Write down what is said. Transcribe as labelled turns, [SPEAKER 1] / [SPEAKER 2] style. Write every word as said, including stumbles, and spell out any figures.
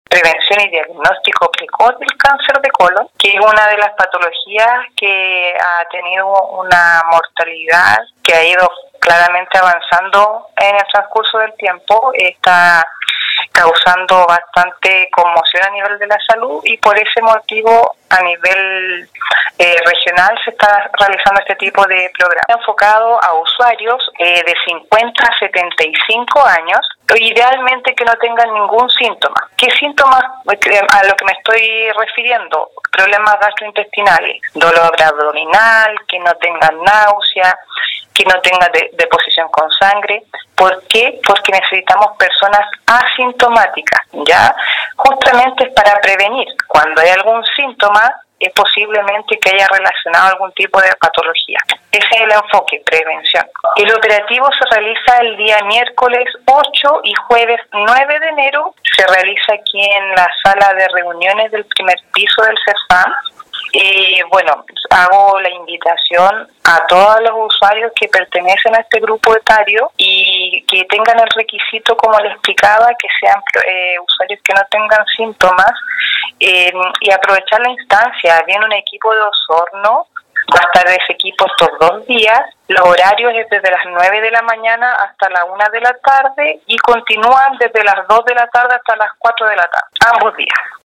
[SPEAKER 1] prevención y diagnóstico precoz del cáncer de colon, que es una de las patologías que ha tenido una mortalidad que ha ido claramente avanzando en el transcurso del tiempo, está causando bastante conmoción a nivel de la salud y por ese motivo a nivel eh, regional se está realizando este tipo de programa enfocado a usuarios eh, de cincuenta a setenta y cinco años, idealmente que no tengan ningún síntoma. ¿Qué síntomas a lo que me estoy refiriendo? Problemas gastrointestinales, dolor abdominal, que no tengan náusea, que no tenga de, deposición con sangre. ¿Por qué? Porque necesitamos personas asintomáticas, ¿ya? Justamente es para prevenir. Cuando hay algún síntoma, es posiblemente que haya relacionado algún tipo de patología. Ese es el enfoque, prevención. El operativo se realiza el día miércoles ocho y jueves nueve de enero. Se realiza aquí en la sala de reuniones del primer piso del CESFAM. Y bueno, hago la invitación a todos los usuarios que pertenecen a este grupo etario y que tengan el requisito, como les explicaba, que sean eh, usuarios que no tengan síntomas eh, y aprovechar la instancia. Viene un equipo de Osorno, va a estar ese equipo estos dos días. Los horarios es desde las nueve de la mañana hasta la una de la tarde y continúan desde las dos de la tarde hasta las cuatro de la tarde, ambos días.